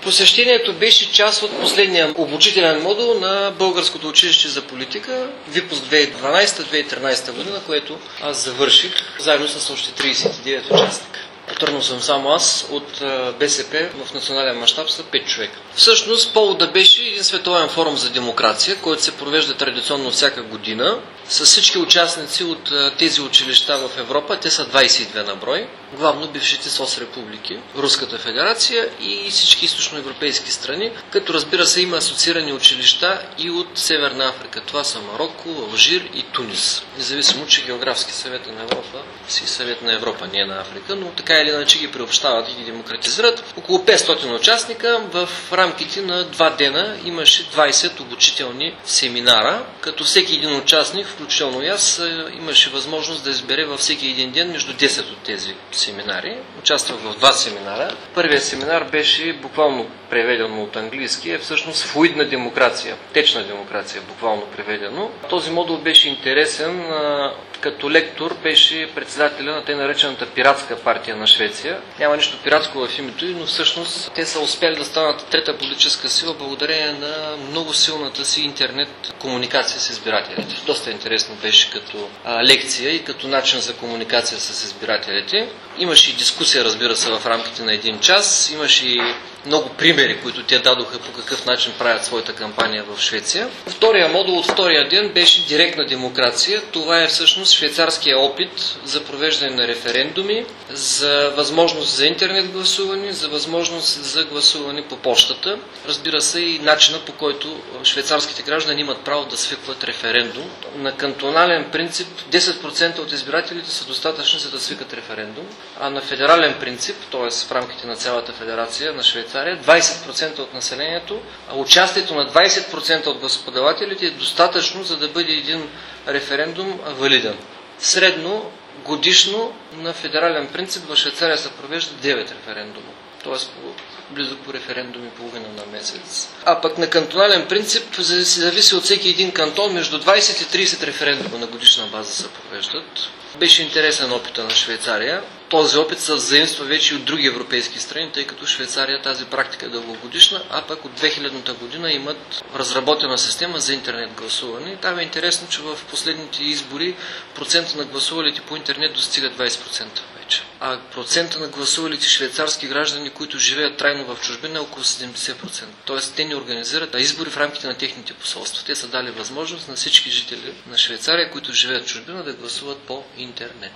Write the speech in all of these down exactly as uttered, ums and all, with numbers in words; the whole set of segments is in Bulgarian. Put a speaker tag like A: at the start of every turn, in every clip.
A: Посещението беше част от последния обучителен модул на Българското училище за политика, випуск две хиляди и дванадесета - две хиляди и тринадесета година, което аз завърших заедно с още тридесет и девет участника. Тръгнал съм само аз, от БСП в национален мащаб са пет човека. Всъщност повода беше един световен форум за демокрация, който се провежда традиционно всяка година, с всички участници от тези училища в Европа. Те са двадесет и две на брой, главно бившите соцрепублики, Руската федерация и всички източноевропейски страни, като разбира се има асоциирани училища и от Северна Африка. Това са Марокко, Алжир и Тунис. Независимо, че географски съвет на Европа си съвет на Европа, не на Африка, но така или иначе ги приобщават и ги демократизират. Около петстотин участника. В рамките на два дена имаше двадесет обучителни семинара, като всеки един участник, включително и аз, имаше възможност да избере във всеки един ден между десет от тези семинари. Участвах в два семинара. Първият семинар беше буквално преведено от английски, е всъщност флуидна демокрация, течна демокрация, буквално преведено. Този модул беше интересен. Като лектор беше председателя на тъй наречената пиратска партия на Швеция. Няма нищо пиратско в името ѝ, но всъщност те са успели да станат трета политическа сила благодарение на много силната си интернет комуникация с избирателите. Доста интересно беше като а, лекция и като начин за комуникация с избирателите. Имаше и дискусия, разбира се, в рамките на един час. Имаше и много примери, които те дадоха по какъв начин правят своята кампания в Швеция. Втория модул от втория ден беше директна демокрация. Това е всъщност швейцарския опит за провеждане на референдуми, за възможност за интернет гласуване, за възможност за гласуване по почтата. Разбира се и начина, по който швейцарските граждани имат право да свикват референдум. На кантонален принцип десет процента от избирателите са достатъчни за да свикат референдум, а на федерален принцип, т.е. в рамките на цялата федерация на Швейцария, двадесет процента от населението, а участието на двадесет процента от гласоподавателите е достатъчно, за да бъде един референдум валиден. Средно годишно на федерален принцип в Швейцария се провежда девет референдума, т.е. близо по референдум и половина на месец. А пък на кантонален принцип се зависи от всеки един кантон, между двадесет и тридесет референдума на годишна база се провеждат. Беше интересен опита на Швейцария. Този опит се взаимства вече и от други европейски страни, тъй като Швейцария тази практика е дългогодишна, а пък от две хилядната година имат разработена система за интернет гласуване. Там е интересно, че в последните избори процента на гласувалите по интернет достига двадесет процента вече. А процента на гласувалите швейцарски граждани, които живеят трайно в чужбина, е около седемдесет процента. Тоест те не организират избори в рамките на техните посолства. Те са дали възможност на всички жители на Швейцария, които живеят в чужбина, да гласуват по интернет.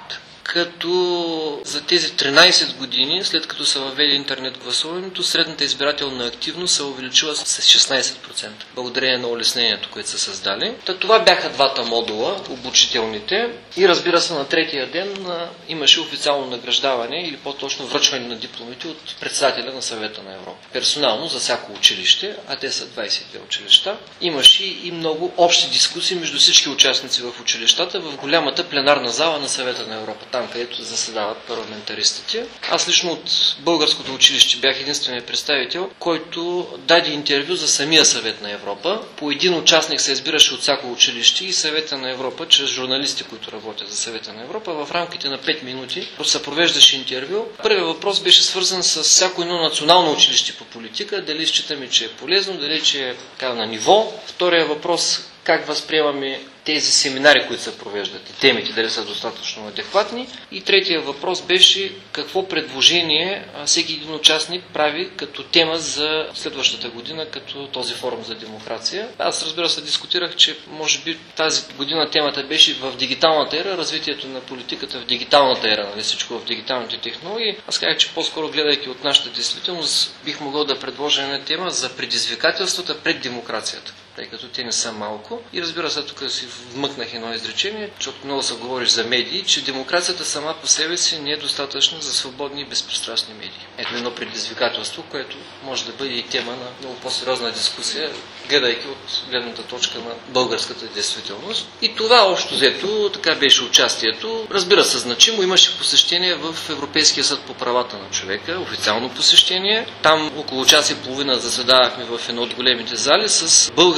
A: Като за тези тринадесет години, след като са въвели интернет гласуването, средната избирателна активност се увеличила с шестнадесет процента, благодарение на улеснението, което са създали. Та това бяха двата модула, обучителните, и разбира се на третия ден а, имаше официално награждаване или по-точно връчване на дипломите от председателя на Съвета на Европа. Персонално за всяко училище, а те са двадесет и две училища. Имаше и много общи дискусии между всички участници в училищата в голямата пленарна зала на Съвета на Европа, там където заседават парламентаристите. Аз лично от българското училище бях единственият представител, който даде интервю за самия Съвет на Европа. По един участник се избираше от всяко училище и Съвета на Европа, чрез журналисти, които работят за Съвета на Европа, в рамките на пет минути се провеждаше интервю. Първият въпрос беше свързан с всяко едно национално училище по политика, дали считаме, че е полезно, дали че е така на ниво. Вторият въпрос, как възприемаме тези семинари, които се провеждат и темите, дали са достатъчно адекватни. И третия въпрос беше какво предложение всеки един участник прави като тема за следващата година, като този форум за демокрация. Аз разбира се дискутирах, че може би тази година темата беше в дигиталната ера, развитието на политиката в дигиталната ера, нали, всичко в дигиталните технологии. Аз казах, че по-скоро гледайки от нашата действителност, бих могъл да предложа една тема за предизвикателствата пред демокрацията, тъй като те не са малко. И разбира се, тук си вмъкнах едно изречение, защото много се говориш за медии, че демокрацията сама по себе си не е достатъчна за свободни и безпристрастни медии. Ето едно предизвикателство, което може да бъде и тема на много по-сериозна дискусия, гледайки от гледната точка на българската действителност. И това общо взето, така беше участието. Разбира се, значимо. Имаше посещение в Европейския съд по правата на човека, официално посещение. Там около час и половина заседавахме в едно от големите зали с български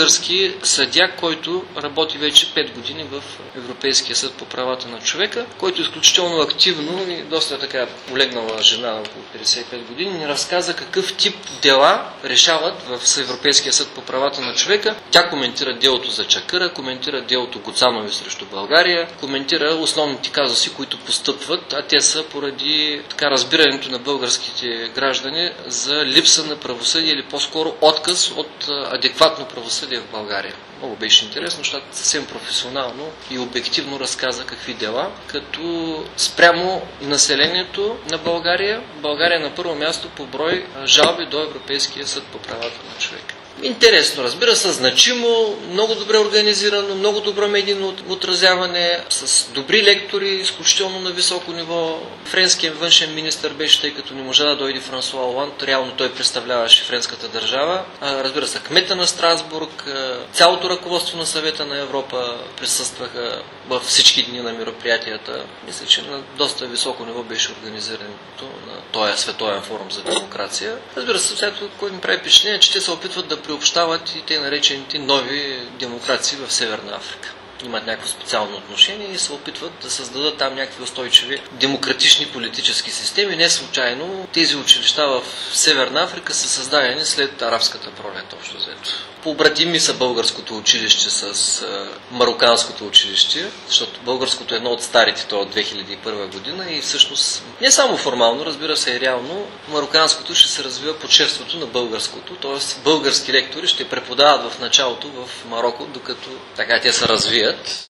A: български съдия, който работи вече пет години в Европейския съд по правата на човека, който е изключително активно и доста така полегнала жена на около петдесет и пет години, ни разказа какъв тип дела решават в Европейския съд по правата на човека. Тя коментира делото за Чакъра, коментира делото Гоцанови срещу България, коментира основните казуси, които постъпват, а те са поради така разбирането на българските граждани за липса на правосъдие или по-скоро отказ от адекватно правосъдие в България. Много беше интересно, защото съвсем професионално и обективно разказа какви дела, като спрямо населението на България, България на първо място по брой жалби до Европейския съд по правата на човека. Интересно, разбира се, значимо, много добре организирано, много добро медийно отразяване, с добри лектори, изключително на високо ниво. Френският външен министър беше, тъй като не можа да дойде Франсуа Оланд, реално той представляваше френската държава. Разбира се, кмета на Страсбург, цялото ръководство на Съвета на Европа присъстваха във всички дни на мероприятията. Мисля, че на доста високо ниво беше организирането на този световен форум за демокрация. Разбира се, всяко, което ми прави впечатление, че те се опитват да приобщават и те наречените нови демокрации в Северна Африка. Имат някакво специално отношение и се опитват да създадат там някакви устойчиви демократични политически системи. Не случайно тези училища в Северна Африка са създадени след арабската пролет, общо взето. Побратими са българското училище с а, мароканското училище, защото българското е едно от старите, то от две хиляди и първа година и всъщност не само формално, разбира се и реално, мароканското ще се развива под шефството на българското, т.е. български лектори ще преподават в началото в Мароко, докато така те се развият.